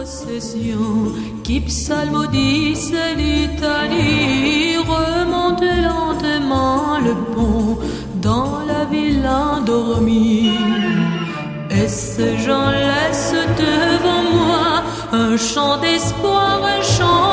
procession qui psalmodisse l'Italie remonte lentement le pont dans la ville endormie. Et ces gens laissent devant moi un chant d'espoir, un chant